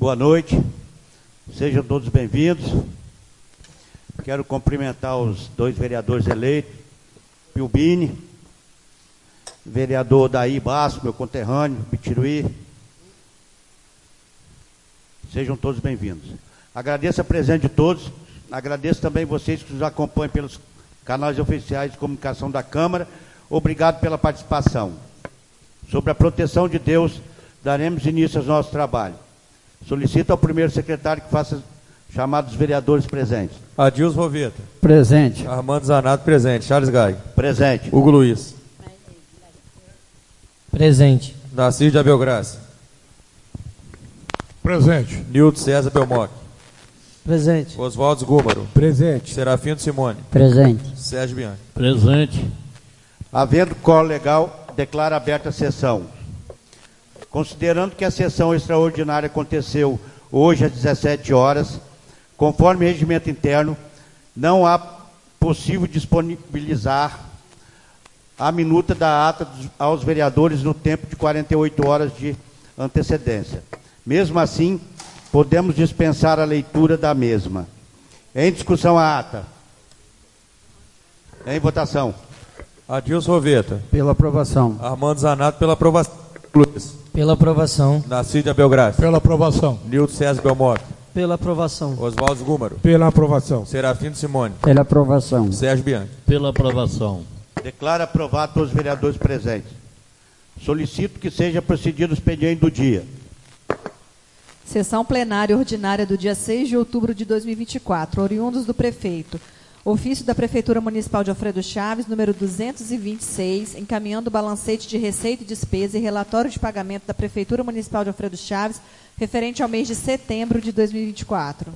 Boa noite, sejam todos bem-vindos. Quero cumprimentar os dois vereadores eleitos, Pilbini, vereador Daí Basco, meu conterrâneo, Bitiruí. Sejam todos bem-vindos. Agradeço a presença de todos, agradeço também vocês que nos acompanham pelos canais oficiais de comunicação da Câmara. Obrigado pela participação. Sobre a proteção de Deus, daremos início ao nosso trabalho. Solicito ao primeiro secretário que faça chamar dos vereadores presentes. Adilson Roveta. Presente. Armando Zanato, presente. Charles Gai. Presente. Hugo Luiz. Presente. Narciso de Abel Graça. Presente. Nilton César Belmoc. Presente. Oswaldo Gúmaro. Presente. Serafino Simone. Presente. Sérgio Bianchi. Presente. Havendo quórum legal, declaro aberta a sessão. Considerando que a sessão extraordinária aconteceu hoje às 17 horas, conforme regimento interno, não há possível disponibilizar a minuta da ata aos vereadores no tempo de 48 horas de antecedência. Mesmo assim, podemos dispensar a leitura da mesma. Em discussão a ata. Em votação. Adilson Roveta. Pela aprovação. Armando Zanato, pela aprovação. Luiz. Pela aprovação. Narciso de Abel Graça. Pela aprovação. Nilton César Belmoc. Pela aprovação. Oswaldo Gúmaro. Pela aprovação. Serafino Simone. Pela aprovação. Sérgio Bianchi. Pela aprovação. Declaro aprovado todos os vereadores presentes. Solicito que seja procedido o expediente do dia. Sessão plenária ordinária do dia 6 de outubro de 2024, oriundos do prefeito. Ofício da Prefeitura Municipal de Alfredo Chaves, número 226, encaminhando o balancete de receita e despesa e relatório de pagamento da Prefeitura Municipal de Alfredo Chaves, referente ao mês de setembro de 2024.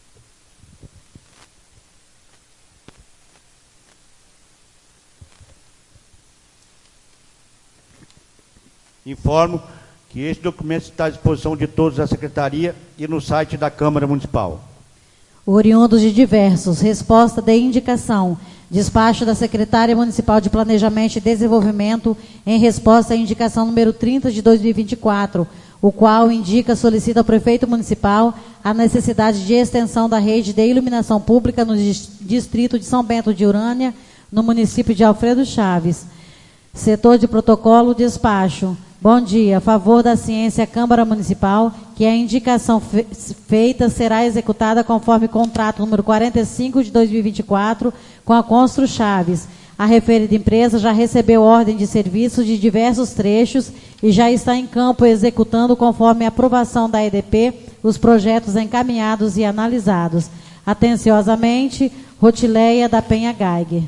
Informo que este documento está à disposição de todos da Secretaria e no site da Câmara Municipal. Oriundos de diversos. Resposta de indicação. Despacho da Secretária Municipal de Planejamento e Desenvolvimento em resposta à indicação número 30 de 2024, o qual solicita ao prefeito municipal a necessidade de extensão da rede de iluminação pública no distrito de São Bento de Urânia, no município de Alfredo Chaves. Setor de protocolo, despacho. Bom dia. A favor da ciência, Câmara Municipal, que a indicação feita será executada conforme contrato número 45 de 2024 com a Constru Chaves. A referida empresa já recebeu ordem de serviço de diversos trechos e já está em campo executando conforme a aprovação da EDP os projetos encaminhados e analisados. Atenciosamente, Rotileia da Penha Geiger.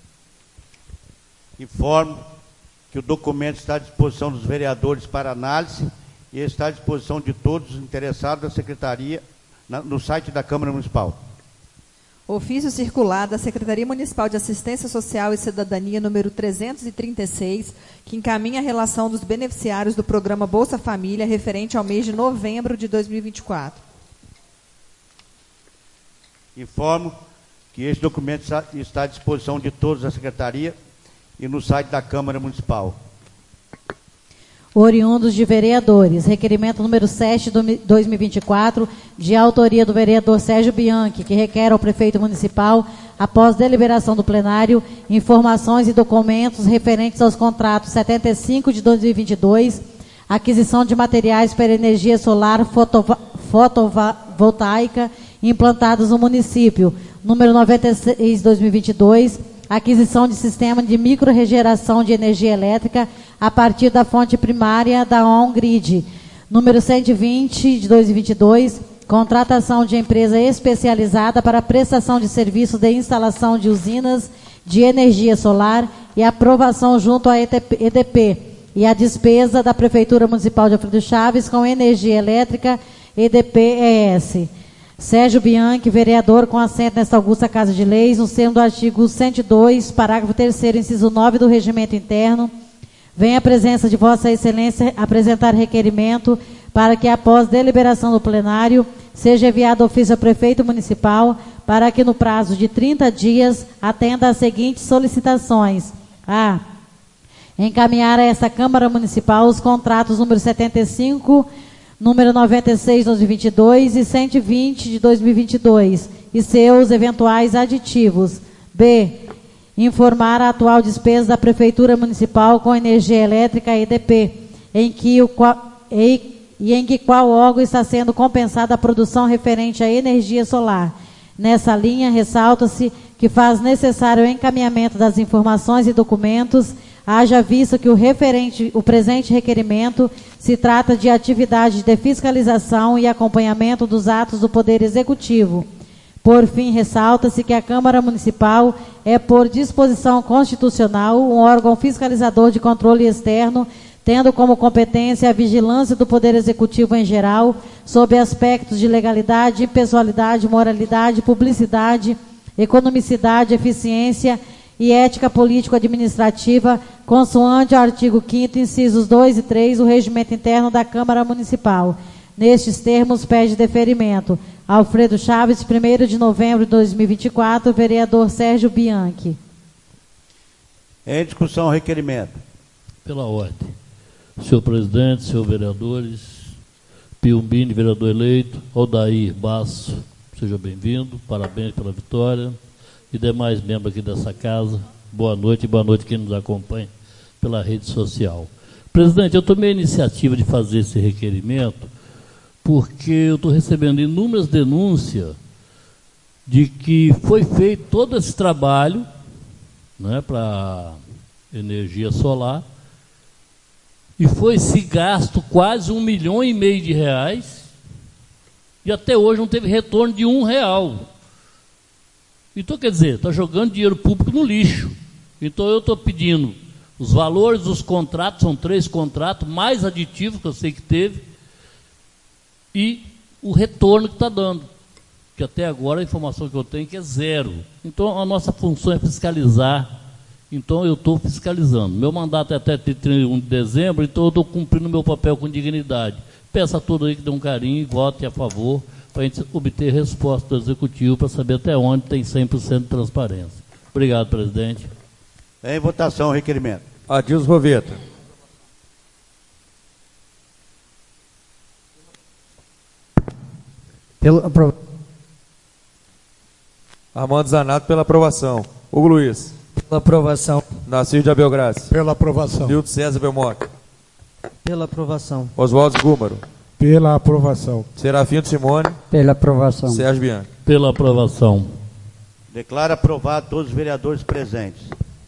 Informo que o documento está à disposição dos vereadores para análise e está à disposição de todos os interessados da Secretaria no site da Câmara Municipal. Ofício circular da Secretaria Municipal de Assistência Social e Cidadania, número 336, que encaminha a relação dos beneficiários do programa Bolsa Família, referente ao mês de novembro de 2024. Informo que este documento está à disposição de todos da Secretaria e no site da Câmara Municipal. Oriundos de vereadores. Requerimento número 7 de 2024, de autoria do vereador Sérgio Bianchi, que requer ao prefeito municipal, após deliberação do plenário, informações e documentos referentes aos contratos 75 de 2022, aquisição de materiais para energia solar fotovoltaica implantados no município, número 96 de 2022, aquisição de sistema de microrregeração de energia elétrica a partir da fonte primária da On-Grid. Número 120 de 2022, contratação de empresa especializada para prestação de serviço de instalação de usinas de energia solar e aprovação junto à EDP e a despesa da Prefeitura Municipal de Alfredo Chaves com energia elétrica EDP-ES. Sérgio Bianchi, vereador com assento nesta augusta Casa de Leis, no seno do artigo 102, parágrafo 3º, inciso 9 do Regimento Interno, vem a presença de Vossa Excelência apresentar requerimento para que, após deliberação do plenário, seja enviado ofício ao prefeito municipal para que, no prazo de 30 dias, atenda às seguintes solicitações. A. Encaminhar a esta Câmara Municipal os contratos número 75 número 96 de 2022 e 120 de 2022, e seus eventuais aditivos. B. Informar a atual despesa da Prefeitura Municipal com energia elétrica EDP, em que qual órgão está sendo compensada a produção referente à energia solar. Nessa linha, ressalta-se que faz necessário o encaminhamento das informações e documentos, haja visto que o presente requerimento se trata de atividade de fiscalização e acompanhamento dos atos do Poder Executivo. Por fim, ressalta-se que a Câmara Municipal é, por disposição constitucional, um órgão fiscalizador de controle externo, tendo como competência a vigilância do Poder Executivo em geral, sob aspectos de legalidade, impessoalidade, moralidade, publicidade, economicidade, eficiência e ética político-administrativa, consoante o artigo 5º, incisos 2 e 3, do Regimento Interno da Câmara Municipal. Nestes termos, pede deferimento. Alfredo Chaves, 1º de novembro de 2024, vereador Sérgio Bianchi. Em discussão, o requerimento. Pela ordem. Senhor presidente, senhores vereadores, Piumbini, vereador eleito, Odair Basso, seja bem-vindo, parabéns pela vitória, e demais membros aqui dessa casa, boa noite e boa noite quem nos acompanha pela rede social. Presidente, eu tomei a iniciativa de fazer esse requerimento porque eu estou recebendo inúmeras denúncias de que foi feito todo esse trabalho, né, para energia solar, e foi-se gasto quase R$1,5 milhão de reais, e até hoje não teve retorno de R$1. Então, quer dizer, está jogando dinheiro público no lixo. Então, eu estou pedindo os valores dos contratos, são 3 contratos, mais aditivos que eu sei que teve, e o retorno que está dando. Que até agora a informação que eu tenho é que é 0. Então, a nossa função é fiscalizar. Então, eu estou fiscalizando. Meu mandato é até 31 de dezembro, então eu estou cumprindo meu papel com dignidade. Peço a todos aí que dê um carinho e votem a favor, para a gente obter resposta do Executivo, para saber até onde tem 100% de transparência. Obrigado, presidente. Em votação, o requerimento. Adilson Roveta. Armando Zanato, pela aprovação. Hugo Luiz. Pela aprovação. Nassir de Abel Graça. Pela aprovação. Nilton César Belmonte. Pela aprovação. Oswaldo Gúmaro. Pela aprovação. Serafino Simone. Pela aprovação. Sérgio Bianchi. Pela aprovação. Declaro aprovado todos os vereadores presentes.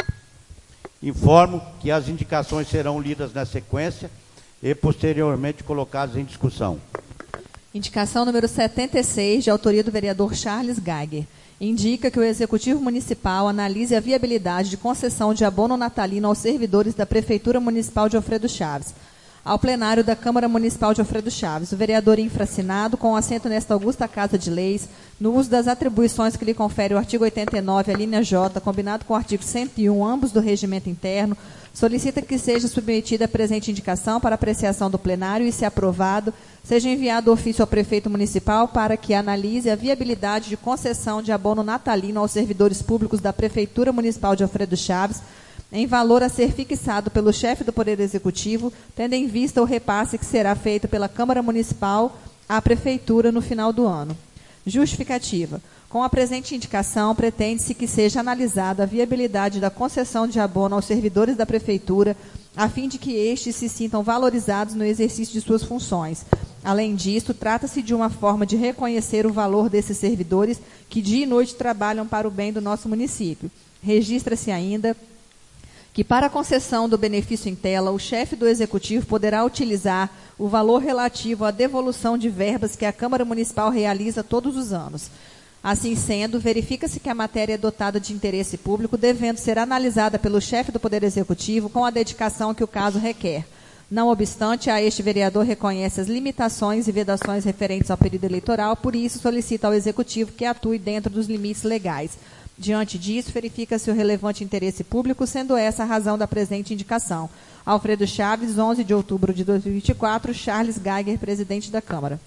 Informo que as indicações serão lidas na sequência e posteriormente colocadas em discussão. Indicação número 76, de autoria do vereador Charles Geiger. Indica que o Executivo Municipal analise a viabilidade de concessão de abono natalino aos servidores da Prefeitura Municipal de Alfredo Chaves. Ao plenário da Câmara Municipal de Alfredo Chaves, o vereador infracinado, com assento nesta augusta Casa de Leis, no uso das atribuições que lhe confere o artigo 89, a linha J, combinado com o artigo 101, ambos do Regimento Interno, solicita que seja submetida a presente indicação para apreciação do plenário e, se aprovado, seja enviado ofício ao prefeito municipal para que analise a viabilidade de concessão de abono natalino aos servidores públicos da Prefeitura Municipal de Alfredo Chaves, em valor a ser fixado pelo chefe do Poder Executivo, tendo em vista o repasse que será feito pela Câmara Municipal à Prefeitura no final do ano. Justificativa. Com a presente indicação, pretende-se que seja analisada a viabilidade da concessão de abono aos servidores da Prefeitura, a fim de que estes se sintam valorizados no exercício de suas funções. Além disso, trata-se de uma forma de reconhecer o valor desses servidores que dia e noite trabalham para o bem do nosso município. Registra-se ainda que, para a concessão do benefício em tela, o chefe do Executivo poderá utilizar o valor relativo à devolução de verbas que a Câmara Municipal realiza todos os anos. Assim sendo, verifica-se que a matéria é dotada de interesse público, devendo ser analisada pelo chefe do Poder Executivo com a dedicação que o caso requer. Não obstante, a este vereador reconhece as limitações e vedações referentes ao período eleitoral, por isso solicita ao Executivo que atue dentro dos limites legais. Diante disso, verifica-se o relevante interesse público, sendo essa a razão da presente indicação. Alfredo Chaves, 11 de outubro de 2024, Charles Geiger, presidente da Câmara.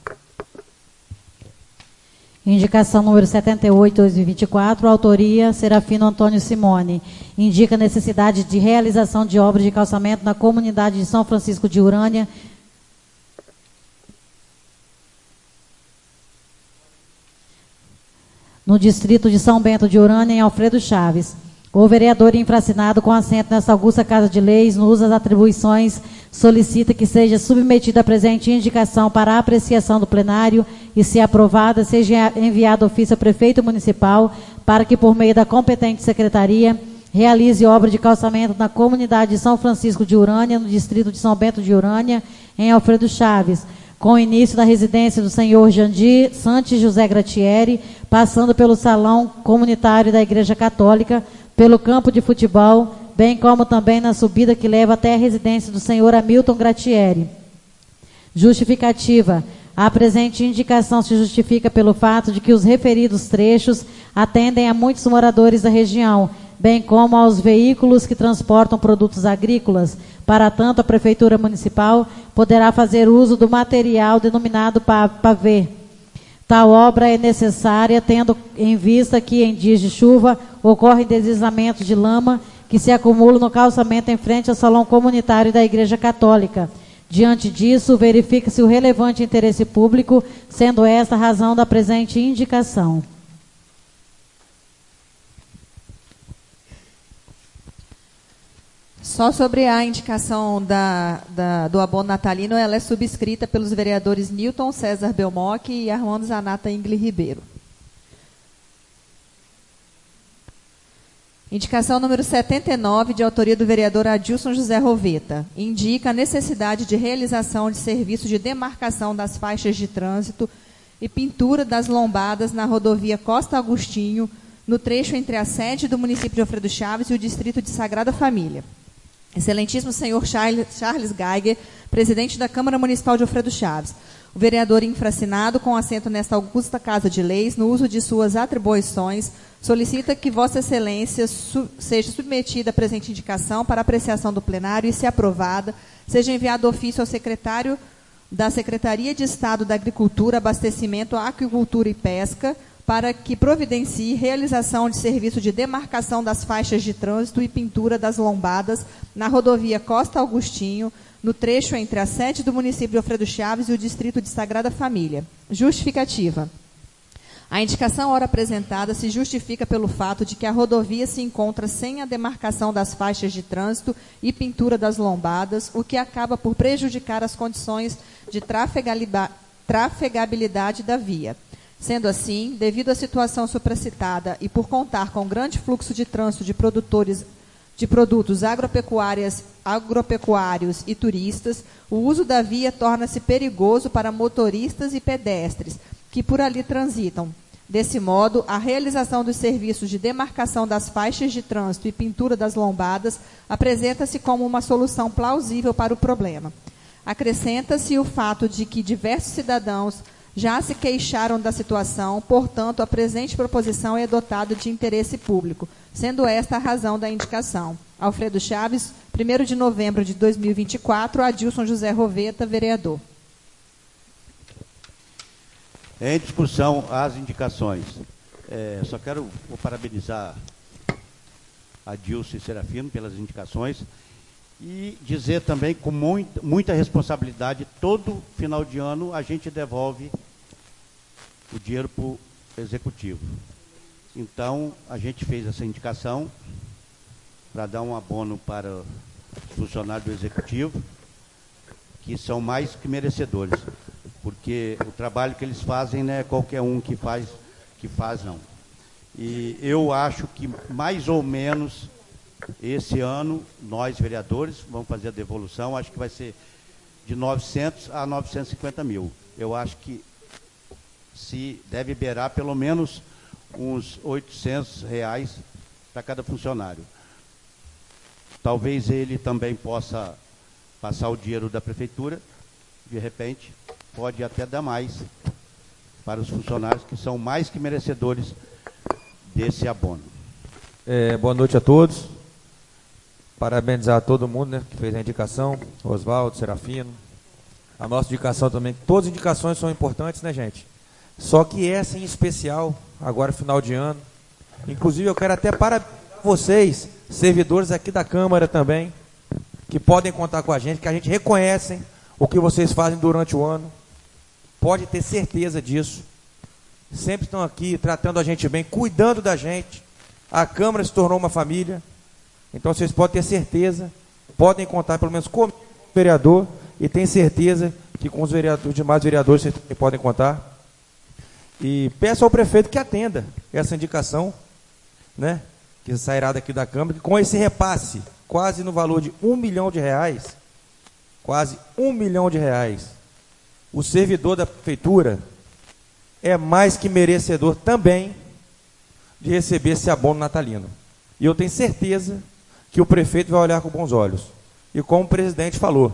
Indicação número 78, 2024, autoria Serafino Antônio Simone. Indica a necessidade de realização de obras de calçamento na comunidade de São Francisco de Urânia, no distrito de São Bento de Urânia, em Alfredo Chaves. O vereador infracinado com assento nesta augusta Casa de Leis, no uso das atribuições, solicita que seja submetida a presente indicação para a apreciação do plenário e, se aprovada, seja enviado ofício ao prefeito municipal para que, por meio da competente secretaria, realize obra de calçamento na comunidade de São Francisco de Urânia, no distrito de São Bento de Urânia, em Alfredo Chaves, com início na residência do senhor Jandir Santos José Gratieri, passando pelo salão comunitário da Igreja Católica, pelo campo de futebol, bem como também na subida que leva até a residência do senhor Hamilton Gratieri. Justificativa. A presente indicação se justifica pelo fato de que os referidos trechos atendem a muitos moradores da região, bem como aos veículos que transportam produtos agrícolas. Para tanto, a Prefeitura Municipal poderá fazer uso do material denominado pavê. Tal obra é necessária, tendo em vista que, em dias de chuva, ocorrem deslizamentos de lama que se acumulam no calçamento em frente ao salão comunitário da Igreja Católica. Diante disso, verifica-se o relevante interesse público, sendo esta a razão da presente indicação. Só sobre a indicação do abono natalino, ela é subscrita pelos vereadores Newton César Belmoc e Armando Zanata Ingli Ribeiro. Indicação número 79, de autoria do vereador Adilson José Roveta. Indica a necessidade de realização de serviço de demarcação das faixas de trânsito e pintura das lombadas na rodovia Costa Agostinho, no trecho entre a sede do município de Alfredo Chaves e o distrito de Sagrada Família. Excelentíssimo senhor Charles Geiger, presidente da Câmara Municipal de Alfredo Chaves. O vereador infracinado, com assento nesta augusta Casa de Leis, no uso de suas atribuições, solicita que Vossa Excelência seja submetida a presente indicação para apreciação do plenário e, se aprovada, seja enviado ofício ao secretário da Secretaria de Estado da Agricultura, Abastecimento, Aquicultura e Pesca, para que providencie realização de serviço de demarcação das faixas de trânsito e pintura das lombadas na rodovia Costa Agostinho, no trecho entre a sede do município de Alfredo Chaves e o distrito de Sagrada Família. Justificativa. A indicação ora apresentada se justifica pelo fato de que a rodovia se encontra sem a demarcação das faixas de trânsito e pintura das lombadas, o que acaba por prejudicar as condições de trafegabilidade da via. Sendo assim, devido à situação supracitada e por contar com grande fluxo de trânsito de produtos agropecuários e turistas, o uso da via torna-se perigoso para motoristas e pedestres que por ali transitam. Desse modo, a realização dos serviços de demarcação das faixas de trânsito e pintura das lombadas apresenta-se como uma solução plausível para o problema. Acrescenta-se o fato de que diversos cidadãos já se queixaram da situação, portanto, a presente proposição é dotada de interesse público, sendo esta a razão da indicação. Alfredo Chaves, 1º de novembro de 2024, Adilson José Roveta, vereador. Em discussão, as indicações. Só quero parabenizar a Adilson e Serafino pelas indicações e dizer também com muita responsabilidade, todo final de ano a gente devolve o dinheiro para o executivo. Então, a gente fez essa indicação para dar um abono para os funcionários do executivo, que são mais que merecedores, porque o trabalho que eles fazem não é qualquer um que faz não. E eu acho que mais ou menos esse ano, nós vereadores vamos fazer a devolução, acho que vai ser de 900 a 950 mil. Eu acho que se deve beirar pelo menos uns R$800 para cada funcionário. Talvez ele também possa passar o dinheiro da prefeitura, de repente, pode até dar mais para os funcionários que são mais que merecedores desse abono. Boa noite a todos. Parabenizar a todo mundo, né, que fez a indicação, Oswaldo, Serafino. A nossa indicação também, todas as indicações são importantes, né, gente? Só que essa em especial, agora final de ano. Inclusive, eu quero até parabenizar vocês, servidores aqui da Câmara também, que podem contar com a gente, que a gente reconhece o que vocês fazem durante o ano. Pode ter certeza disso. sempre estão aqui tratando a gente bem, cuidando da gente. A Câmara se tornou uma família. Então vocês podem ter certeza, podem contar pelo menos comigo, vereador, e tenho certeza que com os demais vereadores vocês também podem contar. E peço ao prefeito que atenda essa indicação, né, que sairá daqui da Câmara, que com esse repasse, quase no valor de R$1 milhão, quase R$1 milhão, o servidor da prefeitura é mais que merecedor também de receber esse abono natalino. E eu tenho certeza que o prefeito vai olhar com bons olhos. E como o presidente falou,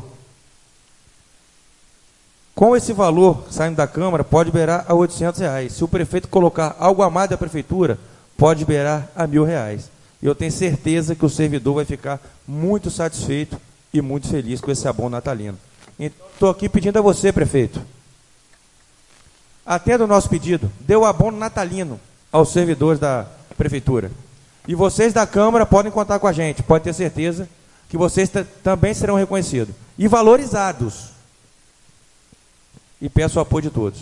com esse valor saindo da Câmara, pode beirar a R$800. Se o prefeito colocar algo a mais da prefeitura, pode beirar a R$1.000. E eu tenho certeza que o servidor vai ficar muito satisfeito e muito feliz com esse abono natalino. Então, estou aqui pedindo a você, prefeito, atenda o nosso pedido, dê o abono natalino aos servidores da prefeitura. E vocês da Câmara podem contar com a gente, pode ter certeza que vocês também serão reconhecidos e valorizados. E peço o apoio de todos.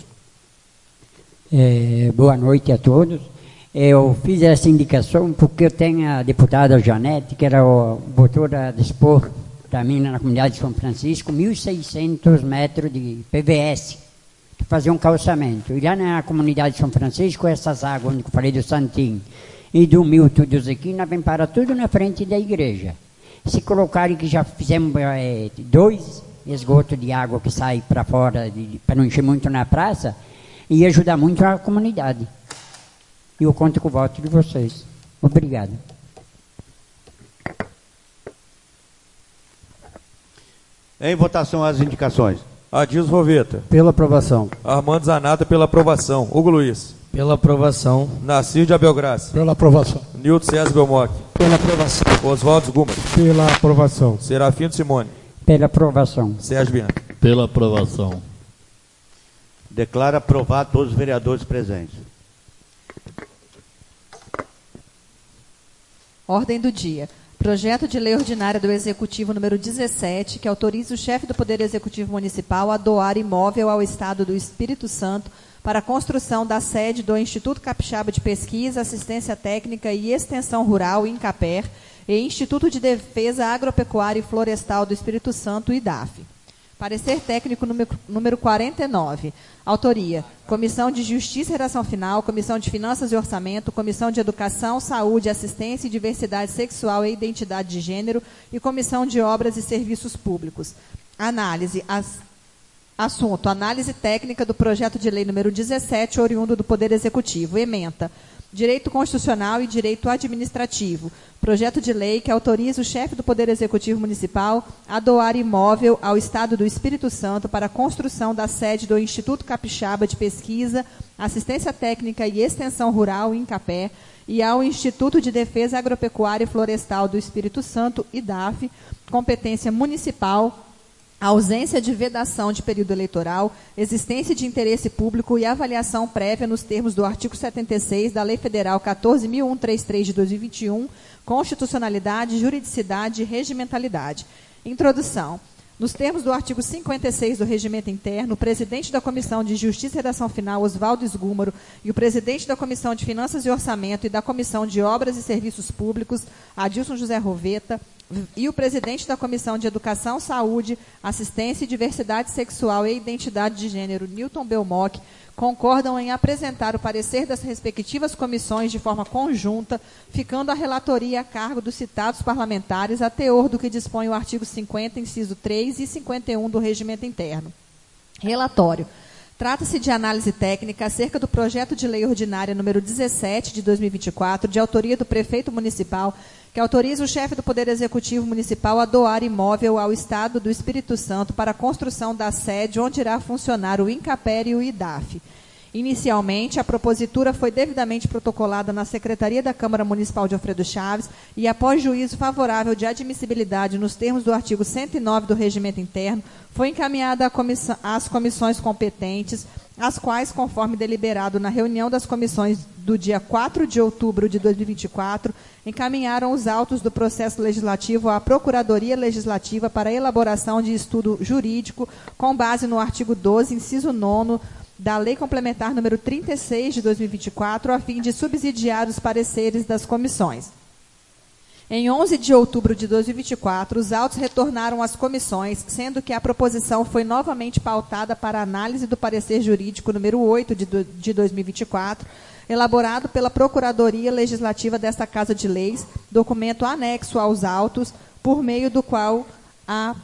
Boa noite a todos. Eu fiz essa indicação porque eu tenho a deputada Janete, que era botou a dispor para mim na comunidade de São Francisco 1.600 metros de PVS, para fazer um calçamento. E lá na comunidade de São Francisco, essas águas, onde eu falei do Santinho e do Milton e do Zequina, vem para tudo na frente da igreja. Se colocarem que já fizemos 2 esgotos de água que sai para fora, para não encher muito na praça, ia ajudar muito a comunidade. E eu conto com o voto de vocês. Obrigado. Em votação as indicações. Adilson Roveta. Pela aprovação. Armando Zanata pela aprovação. Hugo Luiz. Pela aprovação. Narciso de Abel Graça. Pela aprovação. Nilton César Belmoc. Pela aprovação. Oswaldo Gumas. Pela aprovação. Serafino Simone. Pela aprovação. Sérgio Bianchi. Pela aprovação. Declaro aprovado todos os vereadores presentes. Ordem do dia. Projeto de Lei Ordinária do Executivo número 17, que autoriza o chefe do Poder Executivo Municipal a doar imóvel ao Estado do Espírito Santo para a construção da sede do Instituto Capixaba de Pesquisa, Assistência Técnica e Extensão Rural, INCAPER, e Instituto de Defesa Agropecuária e Florestal do Espírito Santo, IDAF. Parecer técnico número 49. Autoria: Comissão de Justiça e Redação Final, Comissão de Finanças e Orçamento, Comissão de Educação, Saúde, Assistência e Diversidade Sexual e Identidade de Gênero e Comissão de Obras e Serviços Públicos. Análise. Assunto: Análise técnica do projeto de lei número 17, oriundo do Poder Executivo. Ementa: Direito Constitucional e Direito Administrativo. Projeto de lei que autoriza o chefe do Poder Executivo Municipal a doar imóvel ao Estado do Espírito Santo para a construção da sede do Instituto Capixaba de Pesquisa, Assistência Técnica e Extensão Rural, INCAPER, e ao Instituto de Defesa Agropecuária e Florestal do Espírito Santo, IDAF, competência municipal, ausência de vedação de período eleitoral, existência de interesse público e avaliação prévia nos termos do artigo 76 da Lei Federal 14.133 de 2021, constitucionalidade, juridicidade e regimentalidade. Introdução. Nos termos do artigo 56 do Regimento Interno, o presidente da Comissão de Justiça e Redação Final, Oswaldo Esgúmaro, e o presidente da Comissão de Finanças e Orçamento e da Comissão de Obras e Serviços Públicos, Adilson José Roveta, e o presidente da Comissão de Educação, Saúde, Assistência e Diversidade Sexual e Identidade de Gênero, Nilton Belmoc, concordam em apresentar o parecer das respectivas comissões de forma conjunta, ficando a relatoria a cargo dos citados parlamentares a teor do que dispõe o artigo 50, inciso 3 e 51 do Regimento Interno. Relatório. Trata-se de análise técnica acerca do projeto de lei ordinária número 17 de 2024, de autoria do prefeito municipal, que autoriza o chefe do Poder Executivo Municipal a doar imóvel ao Estado do Espírito Santo para a construção da sede onde irá funcionar o INCAPER e o IDAF. Inicialmente, a propositura foi devidamente protocolada na Secretaria da Câmara Municipal de Alfredo Chaves e, após juízo favorável de admissibilidade nos termos do artigo 109 do Regimento Interno, foi encaminhada às comissões competentes, as quais, conforme deliberado na reunião das comissões do dia 4 de outubro de 2024, encaminharam os autos do processo legislativo à Procuradoria Legislativa para elaboração de estudo jurídico com base no artigo 12, inciso 9º, da Lei Complementar número 36 de 2024, a fim de subsidiar os pareceres das comissões. Em 11 de outubro de 2024, os autos retornaram às comissões, sendo que a proposição foi novamente pautada para análise do parecer jurídico número 8 de 2024, elaborado pela Procuradoria Legislativa desta Casa de Leis, documento anexo aos autos, por meio do qual a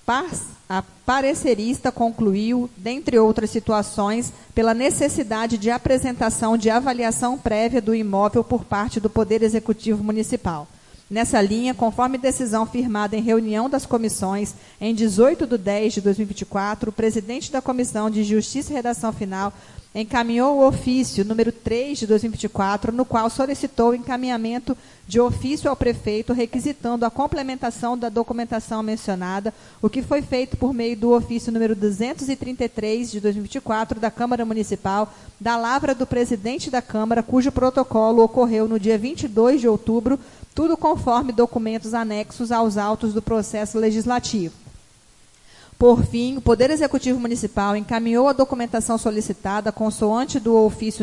parecerista concluiu, dentre outras situações, pela necessidade de apresentação de avaliação prévia do imóvel por parte do Poder Executivo Municipal. Nessa linha, conforme decisão firmada em reunião das comissões, em 18/10/2024, o presidente da Comissão de Justiça e Redação Final encaminhou o ofício número 3 de 2024, no qual solicitou o encaminhamento de ofício ao prefeito, requisitando a complementação da documentação mencionada, o que foi feito por meio do ofício número 233 de 2024 da Câmara Municipal, da lavra do presidente da Câmara, cujo protocolo ocorreu no dia 22 de outubro, tudo conforme documentos anexos aos autos do processo legislativo. Por fim, o Poder Executivo Municipal encaminhou a documentação solicitada consoante do ofício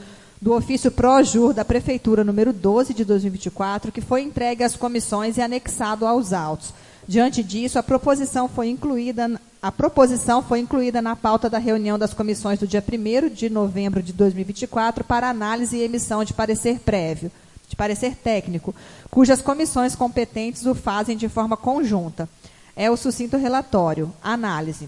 Projur da Prefeitura número 12 de 2024, que foi entregue às comissões e anexado aos autos. Diante disso, a proposição foi incluída na pauta da reunião das comissões do dia 1º de novembro de 2024 para análise e emissão de parecer técnico, cujas comissões competentes o fazem de forma conjunta. É o sucinto relatório. Análise.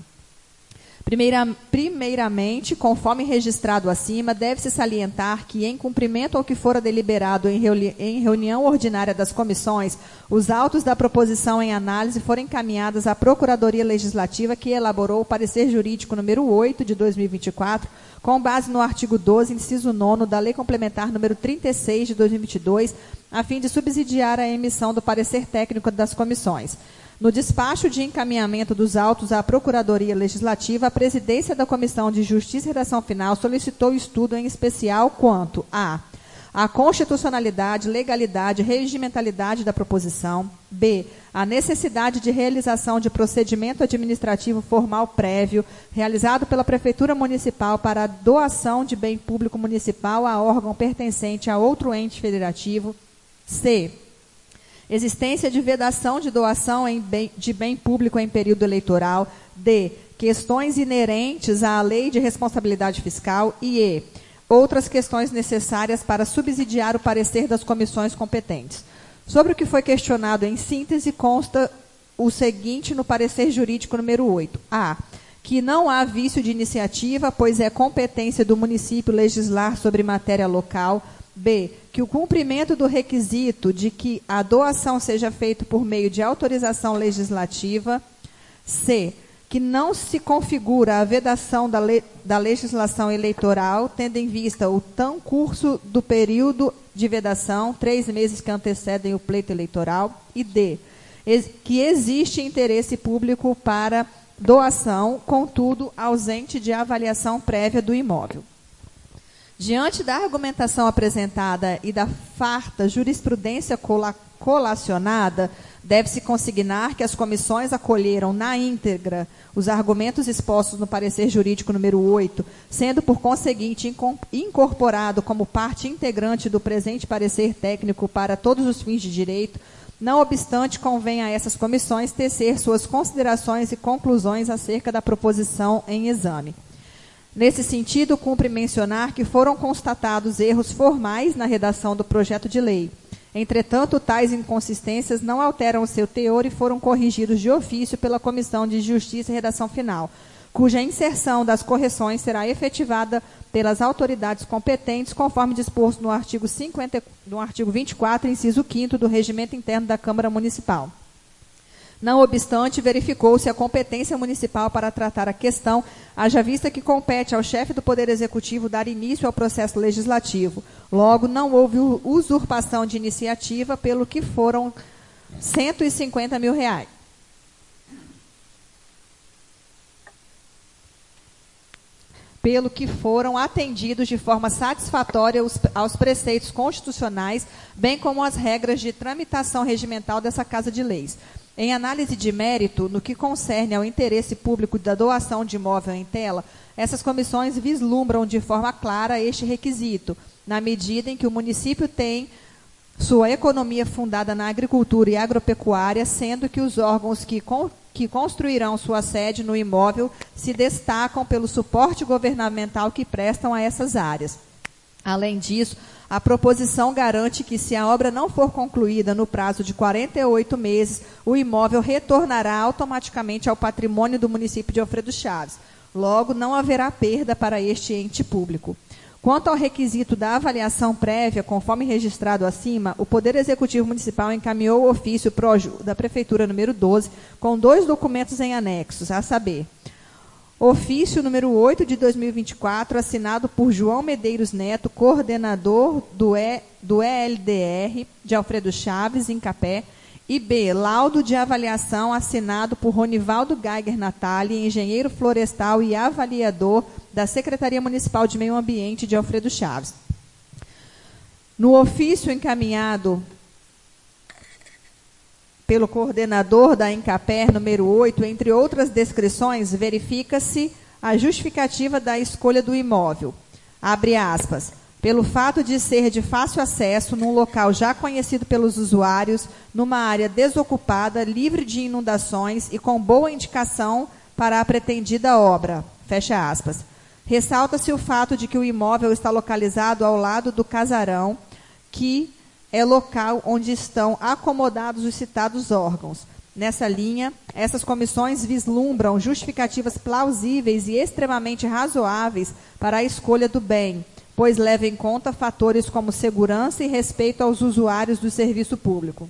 Primeiramente, conforme registrado acima, deve-se salientar que, em cumprimento ao que fora deliberado em reunião ordinária das comissões, os autos da proposição em análise foram encaminhados à Procuradoria Legislativa, que elaborou o parecer jurídico número 8 de 2024, com base no artigo 12, inciso 9 da Lei Complementar número 36 de 2022, a fim de subsidiar a emissão do parecer técnico das comissões. No despacho de encaminhamento dos autos à Procuradoria Legislativa, a presidência da Comissão de Justiça e Redação Final solicitou estudo em especial quanto a constitucionalidade, legalidade e regimentalidade da proposição, b, a necessidade de realização de procedimento administrativo formal prévio realizado pela Prefeitura Municipal para a doação de bem público municipal a órgão pertencente a outro ente federativo, c, existência de vedação de doação de bem público em período eleitoral, d, questões inerentes à Lei de Responsabilidade Fiscal e e, outras questões necessárias para subsidiar o parecer das comissões competentes. Sobre o que foi questionado em síntese, consta o seguinte no parecer jurídico número 8. A, que não há vício de iniciativa, pois é competência do município legislar sobre matéria local. B, que o cumprimento do requisito de que a doação seja feita por meio de autorização legislativa. C, que não se configura a vedação da legislação eleitoral, tendo em vista o tão curso do período de vedação, 3 meses que antecedem o pleito eleitoral. E D, que existe interesse público para doação, contudo, ausente de avaliação prévia do imóvel. Diante da argumentação apresentada e da farta jurisprudência colacionada, deve-se consignar que as comissões acolheram na íntegra os argumentos expostos no parecer jurídico número 8, sendo, por conseguinte, incorporado como parte integrante do presente parecer técnico para todos os fins de direito. Não obstante, convém a essas comissões tecer suas considerações e conclusões acerca da proposição em exame. Nesse sentido, cumpre mencionar que foram constatados erros formais na redação do projeto de lei. Entretanto, tais inconsistências não alteram o seu teor e foram corrigidos de ofício pela Comissão de Justiça e Redação Final, cuja inserção das correções será efetivada pelas autoridades competentes, conforme disposto no artigo 24, inciso 5º do Regimento Interno da Câmara Municipal. Não obstante, verificou-se a competência municipal para tratar a questão, haja vista que compete ao chefe do Poder Executivo dar início ao processo legislativo. Logo, não houve usurpação de iniciativa, pelo que foram R$150 mil. Pelo que foram atendidos de forma satisfatória aos preceitos constitucionais, bem como às regras de tramitação regimental dessa Casa de Leis. Em análise de mérito, no que concerne ao interesse público da doação de imóvel em tela, essas comissões vislumbram de forma clara este requisito, na medida em que o município tem sua economia fundada na agricultura e agropecuária, sendo que os órgãos que construirão sua sede no imóvel se destacam pelo suporte governamental que prestam a essas áreas. Além disso, a proposição garante que, se a obra não for concluída no prazo de 48 meses, o imóvel retornará automaticamente ao patrimônio do município de Alfredo Chaves. Logo, não haverá perda para este ente público. Quanto ao requisito da avaliação prévia, conforme registrado acima, o Poder Executivo Municipal encaminhou o ofício da Prefeitura número 12, com 2 documentos em anexos, a saber, ofício número 8 de 2024, assinado por João Medeiros Neto, coordenador do ELDR de Alfredo Chaves, em Capé, e B, laudo de avaliação assinado por Ronivaldo Geiger Natali, engenheiro florestal e avaliador da Secretaria Municipal de Meio Ambiente de Alfredo Chaves. No ofício encaminhado pelo coordenador da Encapé, número 8, entre outras descrições, verifica-se a justificativa da escolha do imóvel. Abre aspas. Pelo fato de ser de fácil acesso, num local já conhecido pelos usuários, numa área desocupada, livre de inundações e com boa indicação para a pretendida obra. Fecha aspas. Ressalta-se o fato de que o imóvel está localizado ao lado do casarão, que é local onde estão acomodados os citados órgãos. Nessa linha, essas comissões vislumbram justificativas plausíveis e extremamente razoáveis para a escolha do bem, pois leva em conta fatores como segurança e respeito aos usuários do serviço público.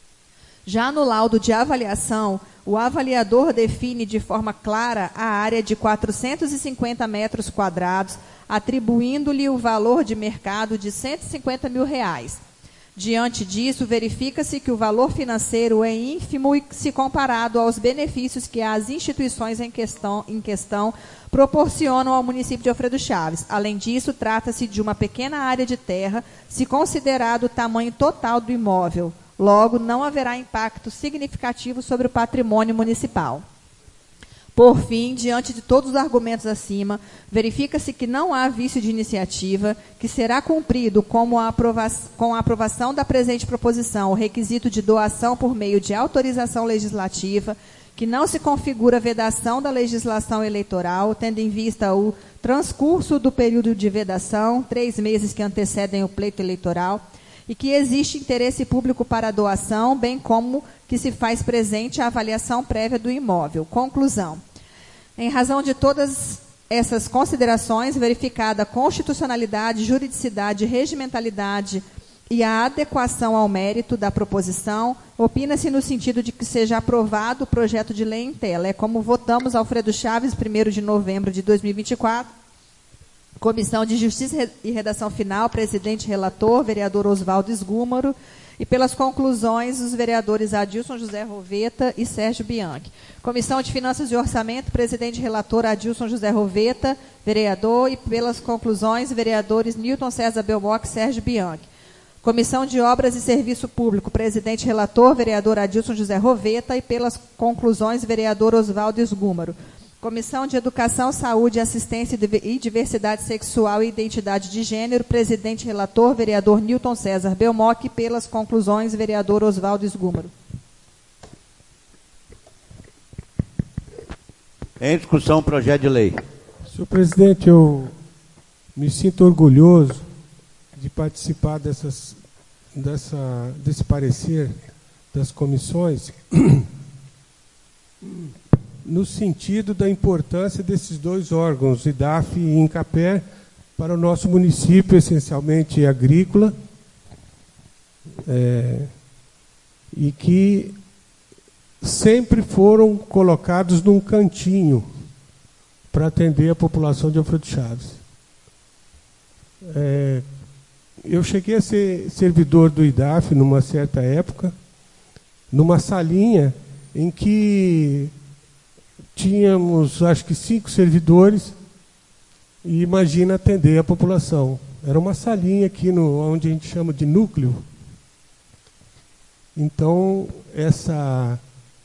Já no laudo de avaliação, o avaliador define de forma clara a área de 450 metros quadrados, atribuindo-lhe o valor de mercado de R$ 150 mil. Diante disso, verifica-se que o valor financeiro é ínfimo e se comparado aos benefícios que as instituições em questão proporcionam ao município de Alfredo Chaves. Além disso, trata-se de uma pequena área de terra, se considerado o tamanho total do imóvel. Logo, não haverá impacto significativo sobre o patrimônio municipal. Por fim, diante de todos os argumentos acima, verifica-se que não há vício de iniciativa, que será cumprido com a aprovação da presente proposição o requisito de doação por meio de autorização legislativa, que não se configura vedação da legislação eleitoral, tendo em vista o transcurso do período de vedação, 3 meses que antecedem o pleito eleitoral, e que existe interesse público para a doação, bem como que se faz presente a avaliação prévia do imóvel. Conclusão. Em razão de todas essas considerações, verificada a constitucionalidade, juridicidade, regimentalidade e a adequação ao mérito da proposição, opina-se no sentido de que seja aprovado o projeto de lei em tela. É como votamos Alfredo Chaves, 1º de novembro de 2024, Comissão de Justiça e Redação Final, presidente relator, vereador Oswaldo Esgúmaro, e pelas conclusões, os vereadores Adilson José Roveta e Sérgio Bianchi. Comissão de Finanças e Orçamento, presidente relator Adilson José Roveta, vereador, e pelas conclusões, vereadores Newton César Belmoc e Sérgio Bianchi. Comissão de Obras e Serviço Público, presidente relator, vereador Adilson José Roveta, e pelas conclusões, vereador Oswaldo Esgúmaro. Comissão de Educação, Saúde, Assistência e Diversidade Sexual e Identidade de Gênero, presidente relator, vereador Newton César Belmoc, e pelas conclusões, vereador Oswaldo Esgúmaro. Em discussão, projeto de lei. Senhor presidente, eu me sinto orgulhoso de participar desse parecer das comissões, no sentido da importância desses 2 órgãos, IDAF e Encapé, para o nosso município, essencialmente agrícola, e que sempre foram colocados num cantinho para atender a população de Alfredo Chaves. Eu cheguei a ser servidor do IDAF numa certa época, numa salinha em que tínhamos, acho que 5 servidores, e imagina atender a população. Era uma salinha aqui, onde a gente chama de núcleo. Então,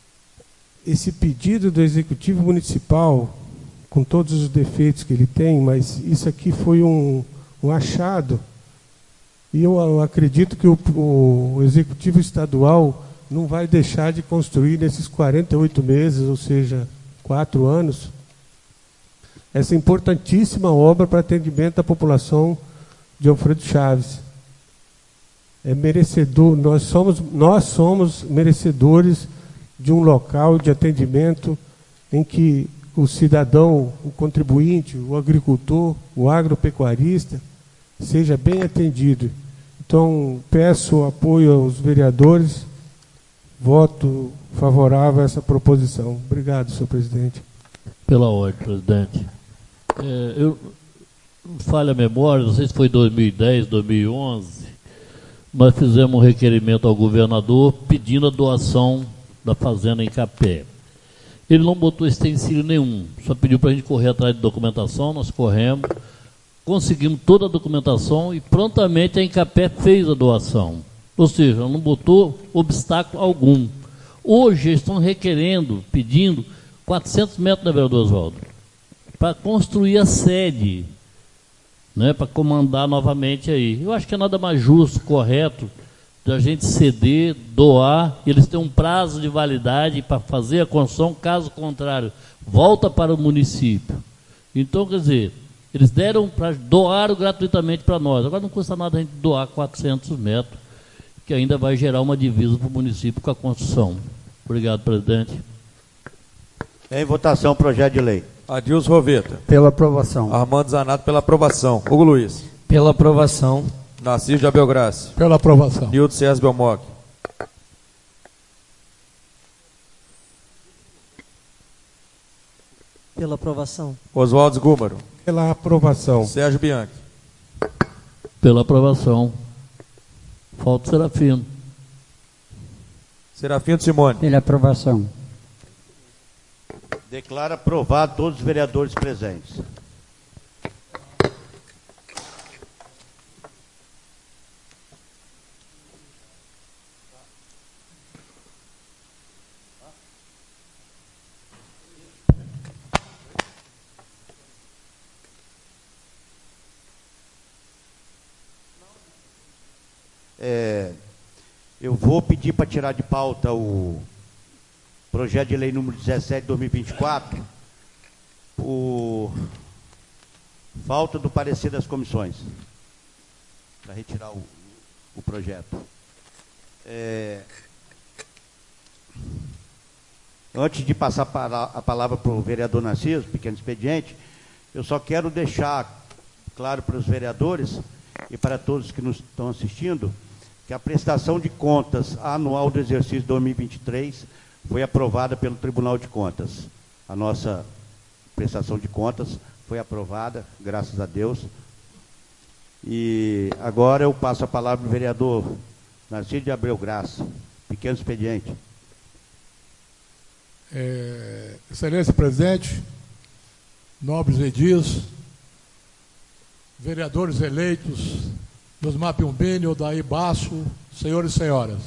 esse pedido do Executivo Municipal, com todos os defeitos que ele tem, mas isso aqui foi um achado, e eu acredito que o Executivo Estadual não vai deixar de construir nesses 48 meses, ou seja, 4 anos, essa importantíssima obra para atendimento da população de Alfredo Chaves. É merecedor, nós somos merecedores de um local de atendimento em que o cidadão, o contribuinte, o agricultor, o agropecuarista, seja bem atendido. Então, peço apoio aos vereadores, voto favorável a essa proposição. Obrigado, senhor presidente. Pela ordem, presidente. Eu falho a memória, não sei se foi 2010, 2011, nós fizemos um requerimento ao governador pedindo a doação da fazenda em Capé. Ele não botou extensílio nenhum, só pediu para a gente correr atrás de documentação, nós corremos, conseguimos toda a documentação e prontamente a Incapé fez a doação. Ou seja, não botou obstáculo algum. Hoje eles estão requerendo, pedindo 400 metros, né, vereador Oswaldo, para construir a sede, né, para comandar novamente aí. Eu acho que é nada mais justo, correto, da gente ceder, doar, eles têm um prazo de validade para fazer a construção, caso contrário, volta para o município. Então, quer dizer, eles deram para doar gratuitamente para nós. Agora não custa nada a gente doar 400 metros, que ainda vai gerar uma divisa para o município com a construção. Obrigado, presidente. Em votação, projeto de lei. Adilson Roveta. Pela aprovação. Armando Zanato, pela aprovação. Hugo Luiz. Pela aprovação. Narciso de Abel Graça. Pela aprovação. Nildo César Belmog. Pela aprovação. Oswaldo Gúmaro. Pela aprovação. Sérgio Bianchi. Pela aprovação. Falta o Serafino. Serafino Simone. Pela aprovação. Declaro aprovado todos os vereadores presentes. Eu vou pedir para tirar de pauta o projeto de lei número 17 de 2024, por falta do parecer das comissões, para retirar o projeto. Antes de passar a palavra para o vereador Narciso, pequeno expediente, eu só quero deixar claro para os vereadores e para todos que nos estão assistindo, que a prestação de contas anual do exercício 2023 foi aprovada pelo Tribunal de Contas. A nossa prestação de contas foi aprovada, graças a Deus. E agora eu passo a palavra ao vereador Narciso de Abreu Graça, pequeno expediente. Excelência presidente, nobres edis, vereadores eleitos, Josmar Piumbini, Odair Basso, senhores e senhoras.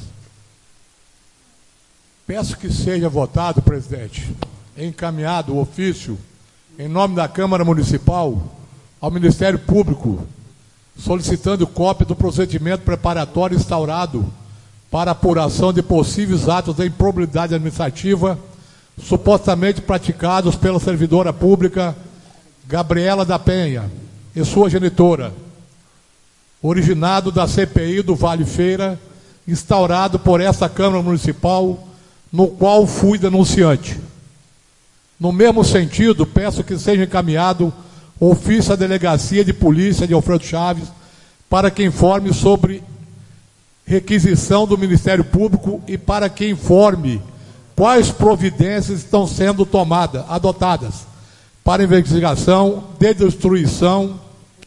Peço que seja votado, presidente, encaminhado o ofício, em nome da Câmara Municipal, ao Ministério Público, solicitando cópia do procedimento preparatório instaurado para apuração de possíveis atos de improbidade administrativa supostamente praticados pela servidora pública Gabriela da Penha e sua genitora, originado da CPI do Vale Feira, instaurado por essa Câmara Municipal, no qual fui denunciante. No mesmo sentido, peço que seja encaminhado o ofício à Delegacia de Polícia de Alfredo Chaves para que informe sobre requisição do Ministério Público e para que informe quais providências estão sendo adotadas para investigação de destruição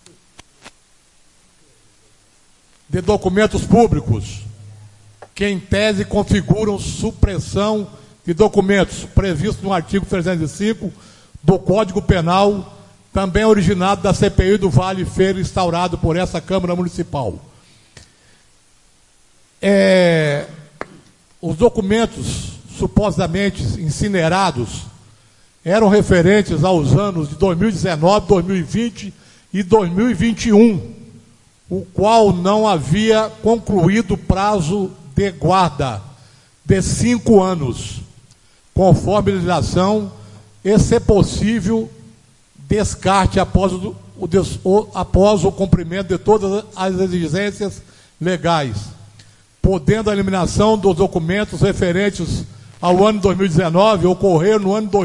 de documentos públicos, que em tese configuram supressão de documentos previsto no artigo 305 do Código Penal, também originado da CPI do Vale Feira, instaurado por essa Câmara Municipal. Os documentos supostamente incinerados eram referentes aos anos de 2019, 2020 e 2021, o qual não havia concluído o prazo de guarda de 5 anos, conforme a legislação, e, se possível, descarte após o cumprimento de todas as exigências legais, podendo a eliminação dos documentos referentes ao ano 2019 ocorrer no ano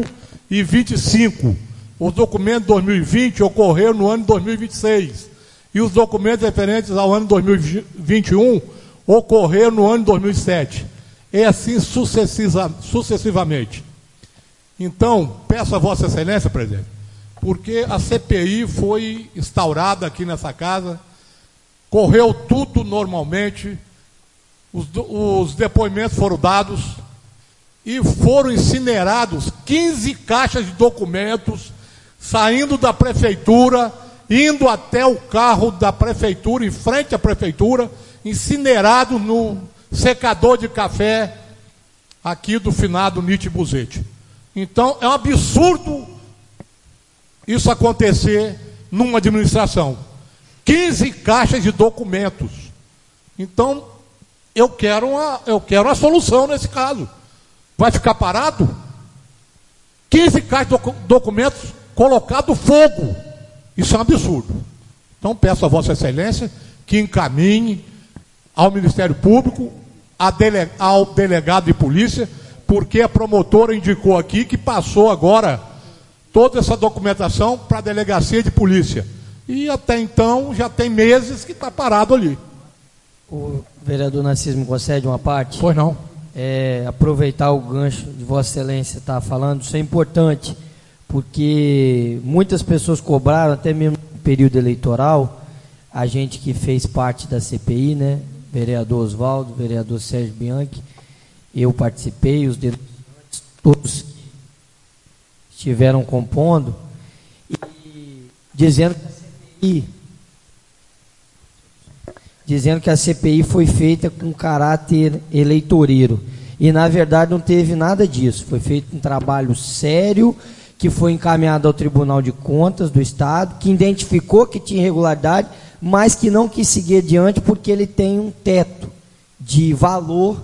2025, os documentos de 2020 ocorreram no ano 2026, e os documentos referentes ao ano 2021 ocorreram no ano 2007, e assim sucessivamente. Então, peço a Vossa Excelência, presidente, porque a CPI foi instaurada aqui nessa casa, correu tudo normalmente, os depoimentos foram dados e foram incinerados 15 caixas de documentos, saindo da prefeitura, indo até o carro da prefeitura, em frente à prefeitura, incinerado no secador de café aqui do finado Nite Buzetti. Então, é um absurdo isso acontecer numa administração. 15 caixas de documentos. Então, eu quero uma solução nesse caso. Vai ficar parado? 15 caixas de documentos colocados fogo. Isso é um absurdo. Então, peço a Vossa Excelência que encaminhe ao Ministério Público, ao delegado de polícia, porque a promotora indicou aqui que passou agora toda essa documentação para a delegacia de polícia. E até então já tem meses que está parado ali. O vereador Narciso me concede uma parte? Pois não. Aproveitar o gancho de Vossa Excelência estar falando, isso é importante, porque muitas pessoas cobraram, até mesmo no período eleitoral, a gente que fez parte da CPI, né? Vereador Oswaldo, vereador Sérgio Bianchi, eu participei, os denunciantes, todos que estiveram compondo, e dizendo que a CPI foi feita com caráter eleitoreiro. E, na verdade, não teve nada disso. Foi feito um trabalho sério, que foi encaminhado ao Tribunal de Contas do Estado, que identificou que tinha irregularidade, mas que não quis seguir adiante porque ele tem um teto de valor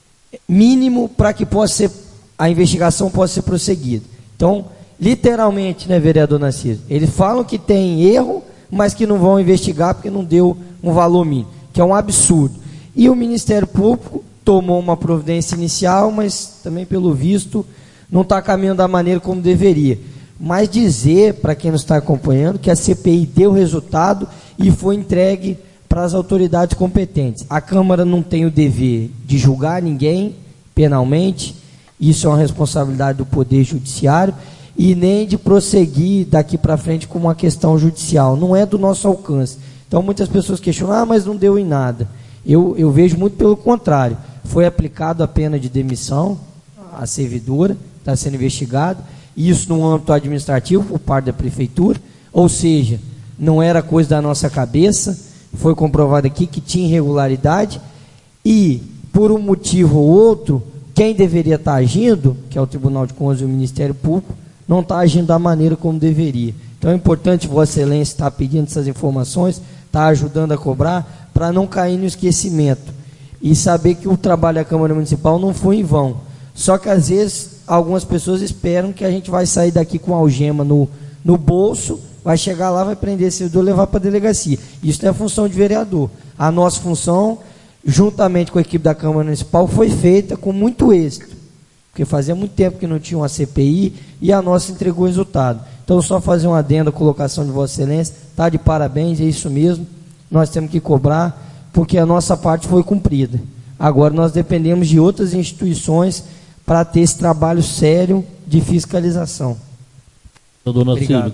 mínimo para que a investigação possa ser prosseguida. Então, literalmente, né, vereador Narciso, eles falam que tem erro, mas que não vão investigar porque não deu um valor mínimo, que é um absurdo. E o Ministério Público tomou uma providência inicial, mas também, pelo visto, não está caminhando da maneira como deveria. Mas dizer, para quem não está acompanhando, que a CPI deu resultado e foi entregue para as autoridades competentes. A Câmara não tem o dever de julgar ninguém penalmente, isso é uma responsabilidade do Poder Judiciário, e nem de prosseguir daqui para frente com uma questão judicial. Não é do nosso alcance. Então, muitas pessoas questionam, mas não deu em nada. Eu vejo muito pelo contrário. Foi aplicado a pena de demissão à servidora, está sendo investigado, isso no âmbito administrativo, por parte da Prefeitura, ou seja, não era coisa da nossa cabeça, foi comprovado aqui que tinha irregularidade, e, por um motivo ou outro, quem deveria estar agindo, que é o Tribunal de Contas e o Ministério Público, não está agindo da maneira como deveria. Então é importante Vossa Excelência estar pedindo essas informações, estar ajudando a cobrar, para não cair no esquecimento. E saber que o trabalho da Câmara Municipal não foi em vão. Só que às vezes algumas pessoas esperam que a gente vai sair daqui com algema no bolso, vai chegar lá, vai prender esse servidor e levar para a delegacia. Isso não é função de vereador. A nossa função, juntamente com a equipe da Câmara Municipal, foi feita com muito êxito. Porque fazia muito tempo que não tinha uma CPI e a nossa entregou resultado. Então, só fazer um adendo à colocação de Vossa Excelência, está de parabéns, é isso mesmo. Nós temos que cobrar, porque a nossa parte foi cumprida. Agora, nós dependemos de outras instituições para ter esse trabalho sério de fiscalização. Dona Silvia,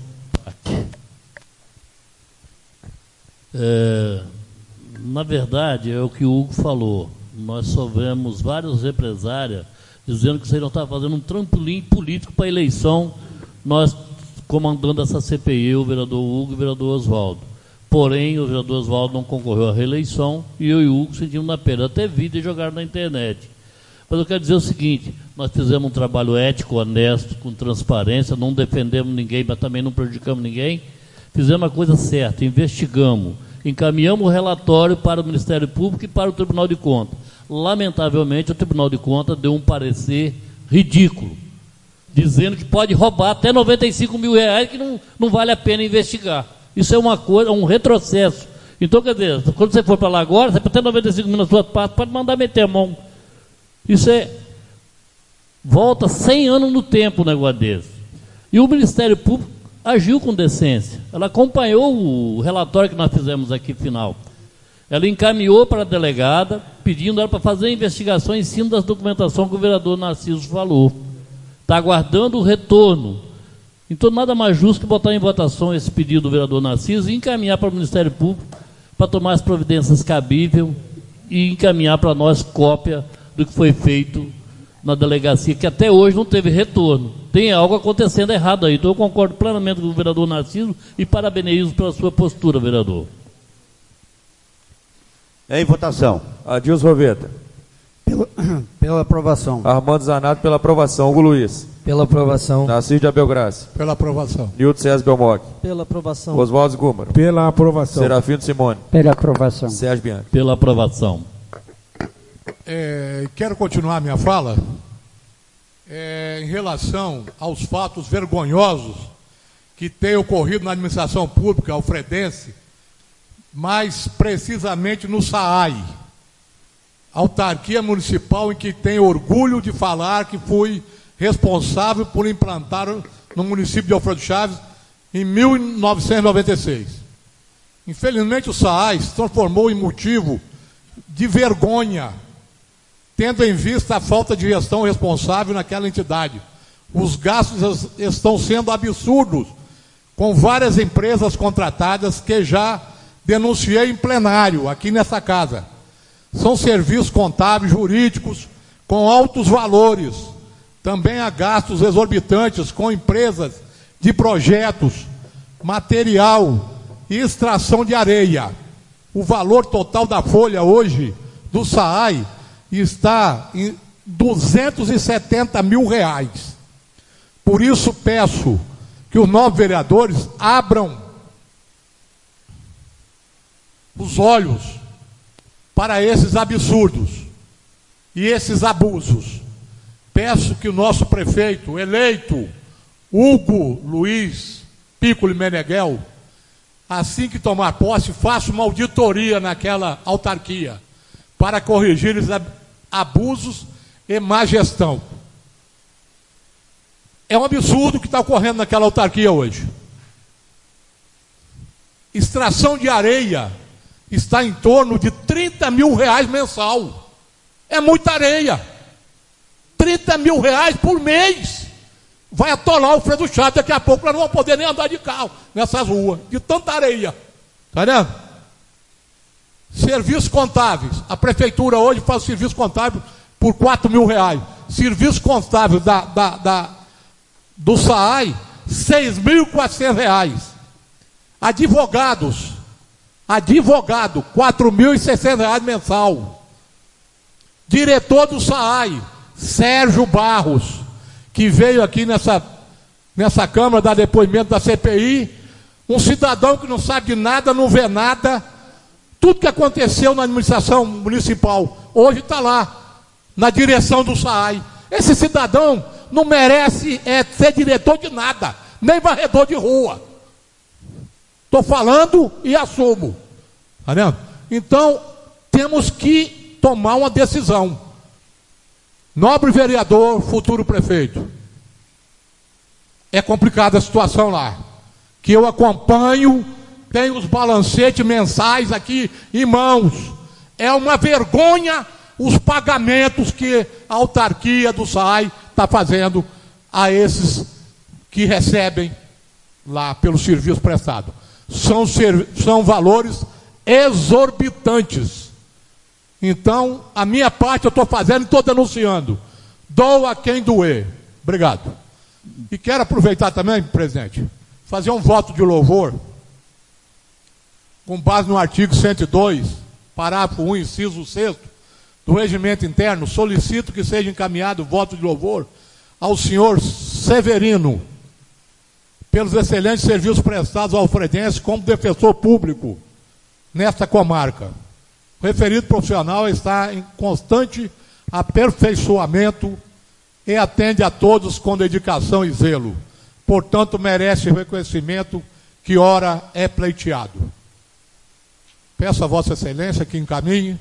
na verdade, é o que o Hugo falou. Nós soubemos vários represárias dizendo que vocês não estavam fazendo um trampolim político para a eleição, nós comandando essa CPI, o vereador Hugo e o vereador Oswaldo. Porém, o vereador Oswaldo não concorreu à reeleição e eu e o Hugo sentimos na pena. Até vídeo e jogaram na internet. Mas eu quero dizer o seguinte, nós fizemos um trabalho ético, honesto, com transparência, não defendemos ninguém, mas também não prejudicamos ninguém. Fizemos a coisa certa, investigamos, encaminhamos o relatório para o Ministério Público e para o Tribunal de Contas. Lamentavelmente, o Tribunal de Contas deu um parecer ridículo, dizendo que pode roubar até 95 mil reais, que não vale a pena investigar. Isso é uma coisa, um retrocesso. Então, quer dizer, quando você for para lá agora, você pode ter 95 mil nas suas partes, pode mandar meter a mão. Isso volta 100 anos no tempo, um negócio desse. E o Ministério Público agiu com decência. Ela acompanhou o relatório que nós fizemos aqui, final. Ela encaminhou para a delegada, pedindo ela para fazer a investigação em cima das documentações que o vereador Narciso falou. Está aguardando o retorno. Então, nada mais justo que botar em votação esse pedido do vereador Narciso e encaminhar para o Ministério Público para tomar as providências cabíveis e encaminhar para nós cópia do que foi feito na delegacia, que até hoje não teve retorno. Tem algo acontecendo errado aí. Então, eu concordo plenamente com o vereador Narciso e parabenizo pela sua postura, vereador. Em votação. Adilson Roveta. Pela aprovação. Armando Zanato, pela aprovação. Hugo Luiz. Pela aprovação. Narciso de Abel Graça. Pela aprovação. Nilton César Belmoc. Pela aprovação. Oswaldo Gúmaro. Pela aprovação. Serafino Simone. Pela aprovação. Sérgio Bianchi. Pela aprovação. Quero continuar minha fala em relação aos fatos vergonhosos que têm ocorrido na administração pública alfredense, mais precisamente no SAAI, autarquia municipal em que tenho orgulho de falar que fui responsável por implantar no município de Alfredo Chaves em 1996. Infelizmente o SAAI se transformou em motivo de vergonha, tendo em vista a falta de gestão responsável naquela entidade. Os gastos estão sendo absurdos, com várias empresas contratadas que já denunciei em plenário, aqui nessa casa. São serviços contábeis, jurídicos, com altos valores. Também há gastos exorbitantes com empresas de projetos, material e extração de areia. O valor total da folha hoje do SAAI está em 270 mil reais. Por isso peço que os novos vereadores abram os olhos para esses absurdos e esses abusos. Peço que o nosso prefeito eleito, Hugo Luiz Piccoli Meneghel, assim que tomar posse, faça uma auditoria naquela autarquia para corrigir os abusos e má gestão. É um absurdo o que está ocorrendo naquela autarquia hoje. Extração de areia está em torno de 30 mil reais mensal. É muita areia. 30 mil reais por mês. Vai atolar o Alfredo Chaves. Daqui a pouco nós não vamos poder nem andar de carro nessas ruas, de tanta areia. Está vendo? Serviços contábeis. A prefeitura hoje faz serviço contábil por 4 mil reais. Serviço contábil do SAAI, 6.400 reais. Advogado, R$ 4.600 mensal. Diretor do SAAI, Sérgio Barros, que veio aqui nessa Câmara dar depoimento da CPI, um cidadão que não sabe de nada, não vê nada, tudo que aconteceu na administração municipal, hoje está lá, na direção do SAAI. Esse cidadão não merece ser diretor de nada, nem varredor de rua. Estou falando e assumo. Tá vendo? Então, temos que tomar uma decisão. Nobre vereador, futuro prefeito. É complicada a situação lá. Que eu acompanho, tenho os balancetes mensais aqui em mãos. É uma vergonha os pagamentos que a autarquia do SAAI está fazendo a esses que recebem lá pelo serviço prestado. São valores exorbitantes. Então, a minha parte eu estou fazendo e estou denunciando. Doa quem doer. Obrigado. E quero aproveitar também, presidente, fazer um voto de louvor, com base no artigo 102, parágrafo 1, inciso 6º, do regimento interno, solicito que seja encaminhado o voto de louvor ao senhor Severino, pelos excelentes serviços prestados ao alfredense como defensor público nesta comarca. O referido profissional está em constante aperfeiçoamento e atende a todos com dedicação e zelo. Portanto, merece o reconhecimento que ora é pleiteado. Peço a Vossa Excelência que encaminhe.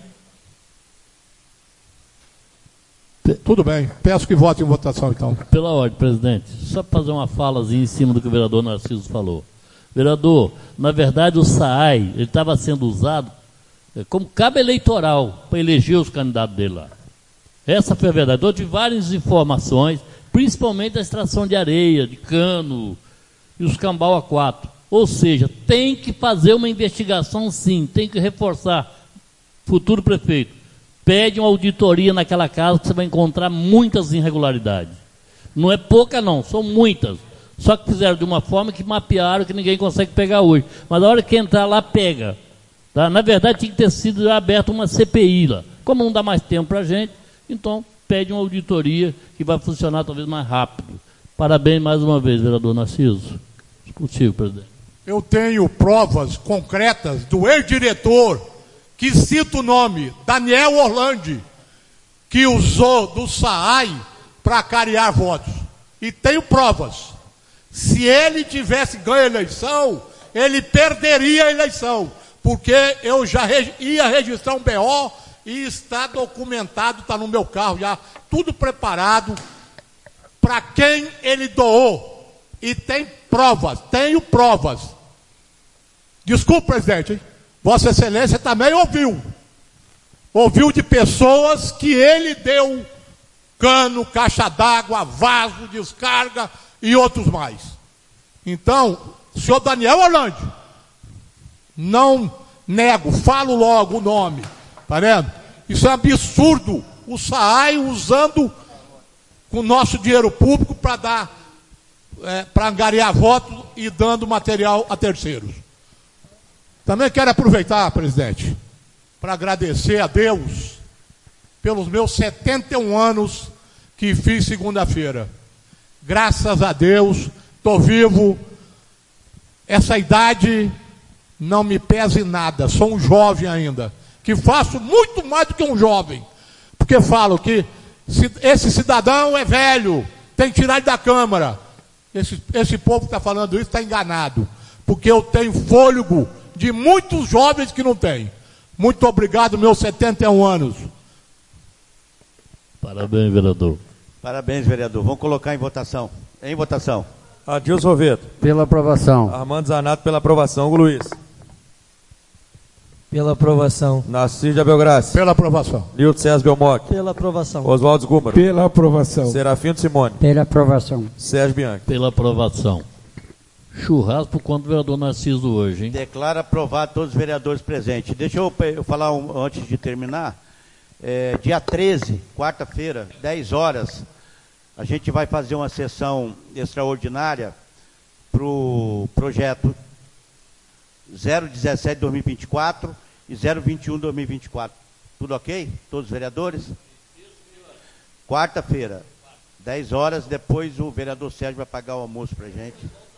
Tudo bem, peço que vote em votação, então. Pela ordem, presidente. Só para fazer uma falazinha em cima do que o vereador Narciso falou. Vereador, na verdade o SAAI estava sendo usado como cabo eleitoral para eleger os candidatos dele lá. Essa foi a verdade. Eu tive várias informações, principalmente da extração de areia, de cano e os cambau a 4. Ou seja, tem que fazer uma investigação sim, tem que reforçar. Futuro prefeito, pede uma auditoria naquela casa que você vai encontrar muitas irregularidades. Não é pouca não, são muitas. Só que fizeram de uma forma que mapearam que ninguém consegue pegar hoje. Mas na hora que entrar lá, pega. Tá? Na verdade, tinha que ter sido aberta uma CPI lá. Como não dá mais tempo para a gente, então pede uma auditoria que vai funcionar talvez mais rápido. Parabéns mais uma vez, vereador Narciso. Contigo, presidente. Eu tenho provas concretas do ex-diretor, que cita o nome, Daniel Orlandi, que usou do SAAI para cariar votos. E tenho provas. Se ele tivesse ganho a eleição, ele perderia a eleição, porque eu já ia registrar um BO e está documentado, está no meu carro já, tudo preparado para quem ele doou. E tem provas, tenho provas. Desculpe, presidente, hein? Vossa Excelência também ouviu de pessoas que ele deu cano, caixa d'água, vaso, descarga e outros mais. Então, senhor Daniel Orlandi, não nego, falo logo o nome, tá vendo? Isso é absurdo, o SAAI usando o nosso dinheiro público para dar, para angariar votos e dando material a terceiros. Também quero aproveitar, presidente, para agradecer a Deus pelos meus 71 anos que fiz segunda-feira. Graças a Deus, estou vivo. Essa idade não me pesa em nada, sou um jovem ainda, que faço muito mais do que um jovem, porque falo que esse cidadão é velho, tem que tirar ele da Câmara. Esse povo que está falando isso está enganado, porque eu tenho fôlego de muitos jovens que não têm. Muito obrigado, meus 71 anos. Parabéns, vereador. Parabéns, vereador. Vamos colocar em votação. Em votação. Adilson Roveto. Pela aprovação. Armando Zanato pela aprovação. Hugo Luiz. Pela aprovação. Narciso de Abelgraça. Pela aprovação. Nilton César Belmoc. Pela aprovação. Oswaldo Gúmaro. Pela aprovação. Serafino Simone. Pela aprovação. Sérgio Bianchi. Pela aprovação. Churrasco por conta do vereador Narciso hoje, hein? Declaro aprovado todos os vereadores presentes. Deixa eu falar antes de terminar. Dia 13, quarta-feira, 10 horas, a gente vai fazer uma sessão extraordinária para o projeto 017-2024 e 021-2024. Tudo ok? Todos os vereadores? Quarta-feira, 10 horas, depois o vereador Sérgio vai pagar o almoço para a gente.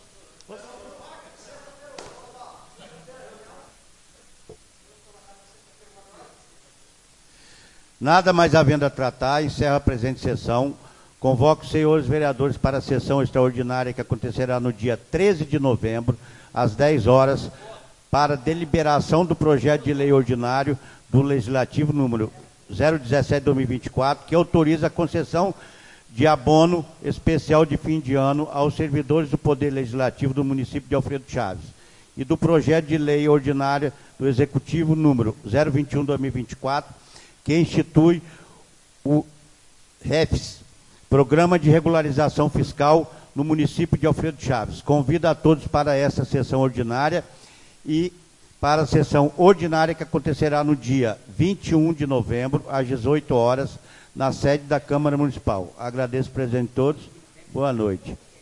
Nada mais havendo a tratar, encerro a presente sessão. Convoco os senhores vereadores para a sessão extraordinária que acontecerá no dia 13 de novembro, às 10 horas, para deliberação do projeto de lei ordinário do Legislativo número 017-2024, que autoriza a concessão de abono especial de fim de ano aos servidores do Poder Legislativo do município de Alfredo Chaves, e do projeto de lei ordinária do Executivo número 021-2024, que institui o REFIS, Programa de Regularização Fiscal no município de Alfredo Chaves. Convido a todos para essa sessão ordinária e para a sessão ordinária que acontecerá no dia 21 de novembro, às 18 horas, na sede da Câmara Municipal. Agradeço, presidente, a todos. Boa noite.